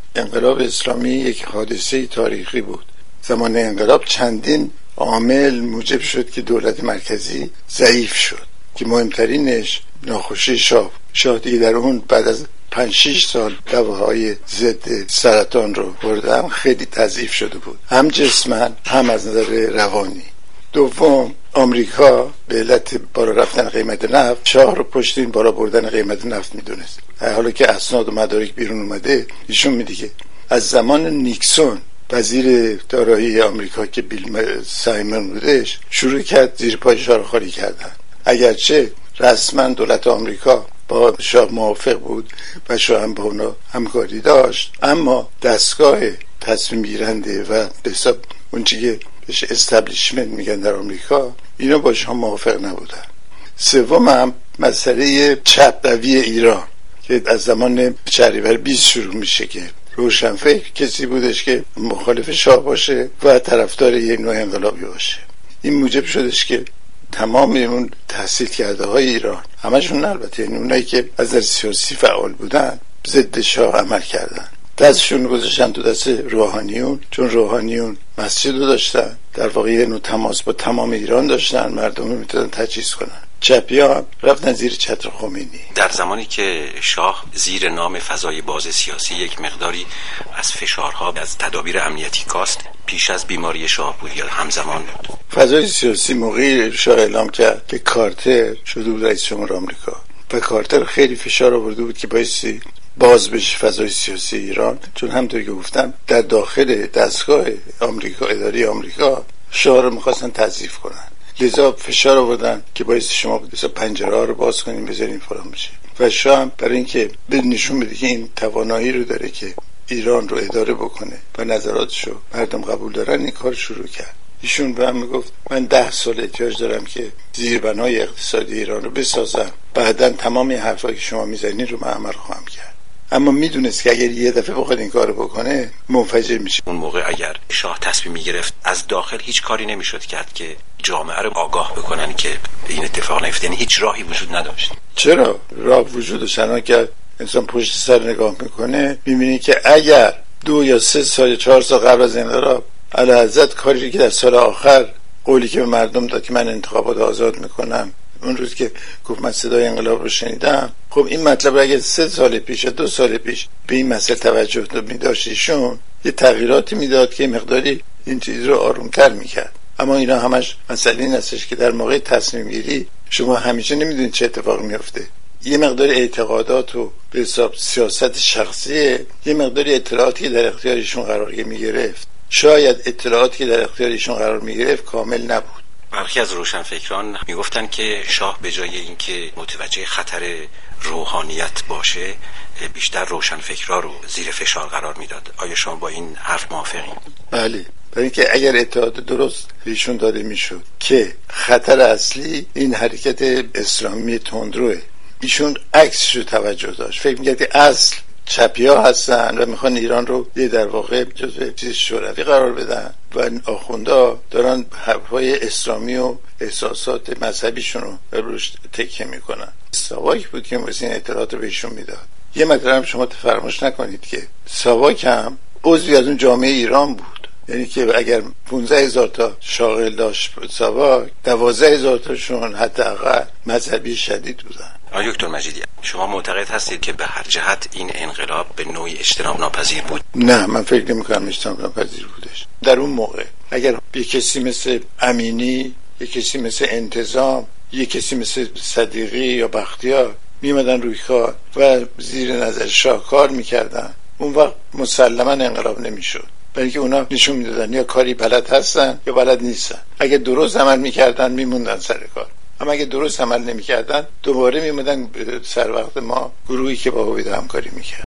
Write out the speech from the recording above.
انقلاب اسلامی یک حادثه تاریخی بود. زمان انقلاب چندین عامل موجب شد که دولت مرکزی ضعیف شد که مهمترینش ناخوشی شاه دیگه در اون بعد از 5-6 سال دواهای ضد سرطان رو خوردم، خیلی تضعیف شده بود، هم جسماً هم از نظر روانی. دوم، آمریکا به علت بالا رفتن قیمت نفت شاه رو پشت این بالا بردن قیمت نفت میدونست. حالا که اسناد و مدارک بیرون اومده نشون میده که از زمان نیکسون وزیر دارایی آمریکا که بیل سایمون بودش شروع کرد زیر پای شاه رو خالی کردن. اگرچه رسما دولت آمریکا با شاه موافق بود و شاه هم با اونا همکاری داشت، اما دستگاه تصمیم گیرنده و به حساب اون چیزی بهش استابلیشمنت میگن در آمریکا، اینا با شاه موافق نبودن. سوم هم مسئله چپ قوی ایران که از زمان شهریور 20 شروع میشه که روشنفکر کسی بودش که مخالف شاه باشه و طرفدار یک نوع انقلابی باشه. این موجب شدش که تمام اون تحصیل کرده های ایران، همشون البته یعنی اونایی که از نظر سیاسی فعال بودن، ضد شاه عمل کردن. دستشون گذاشتن تو دست روحانیون، چون روحانیون مسجد رو داشتن، در واقع یه نوع تماس با تمام ایران داشتن، مردم رو میتونن تجهیز کنن. چپیا رفتن زیر چتر خمینی. در زمانی که شاه زیر نام فضای باز سیاسی یک مقداری از فشارها از تدابیر امنیتی کاست، پیش از بیماری شاه بود یا همزمان بود؟ فضای سیاسی موقعی شاه اعلام کرد که کارتر شده بود رئیس جمهور آمریکا و کارتر خیلی فشار آورده بود که بایستی باز بشه فضای سیاسی ایران، چون همونطور که گفتم در داخل دستگاه آمریکا، اداره آمریکا، شاه رو می‌خواستن تضعیف کنن. لذا فشار آوردن که باید شما پنجره رو باز کنیم بذاریم فلان بشه. و شاه هم برای اینکه نشون بده که این توانایی رو داره که ایران رو اداره بکنه و نظراتشو مردم قبول دارن، این کار شروع کرد. ایشون به هم میگفت من 10 سال احتیاج دارم که زیربنای اقتصادی ایران رو بسازم، بعدن تمام این حرفایی که شما میزنید رو من عمل خواهم کرد. اما میدونست که اگر یه دفعه بخواد این کارو بکنه منفجر میشه. اون موقع اگر شاه تصمیم میگرفت از داخل هیچ کاری نمیشد کرد که جامعه رو آگاه بکنن که این اتفاق نیفته، یعنی هیچ راهی وجود نداشت. چرا راه وجود داشت؟ که انسان پشت سر نگاه میکنه میبینی که اگر 2 یا 3 سال یا 4 سال قبل از انقلاب اعلیحضرت کاری که در سال آخر قولی که به مردم داد که من انتخابات آزاد میکنم، اون روز که گفت من صدای انقلاب رو شنیدم، خب این مطلب رو اگه 3 سال پیش یا 2 سال پیش به این مسئله توجه می‌داشت ایشون، یه تغییراتی میداد که مقداری این چیز رو آرومتر میکرد. اما اینا همش مسئله این هستش که در موقع تصمیم گیری شما همیشه نمیدونید چه اتفاقی میفته. یه مقدار اعتقادات و به حساب سیاست شخصیه، یه مقدار اطلاعاتی که در اختیار ایشون قرار میگرفت. شاید اطلاعاتی که در اختیار ایشون قرار میگرفت کامل نبود. برخی از روشنفکران میگفتن که شاه به جای اینکه متوجه خطر روحانیت باشه، بیشتر روشنفکرها رو زیر فشار قرار میداد. آیا شما با این حرف موافقین؟ بله، برای اینکه اگر اطلاعات درست بهشون داده میشد که خطر اصلی این حرکت اسلامی تندروه، ایشون عکسش رو توجه داشت. فکر میکرد که اصل چپیا هستن و میخوان ایران رو یه در واقع جزو چیز شوروی قرار بدن و آخوندا دارن حرفای اسلامی و احساسات مذهبیشون رو روش تکیه میکنن. ساواک بود که این اطلاعات رو بهشون میداد. یه مطلب شما فراموش نکنید که ساواک هم عضوی از اون جامعه ایران بود، یعنی که اگر 15,000 تا شاغل داشت ساواک، 12,000 تاشون حداقل مذهبی شدید بودن. آقای دکتر مجیدی، شما معتقد هستید که به هر جهت این انقلاب به نوعی اجتناب ناپذیر بود؟ نه، من فکر نمی‌کنم اجتناب ناپذیر بودش. در اون موقع اگر یک کسی مثل امینی، یک کسی مثل انتظام، یک کسی مثل صدیقی یا بختیار میمدن روی کار و زیر نظر شاه کار میکردن، اون وقت مسلما انقلاب نمیشد، برای که اونا نشون میدادن یا کاری بلد هستن یا بلد نیستن. اگه درست عمل میکردن میموندن سر کار، اما اگه درست عمل نمیکردن دوباره میموندن سر وقت ما گروهی که با هویدا همکاری میکرد.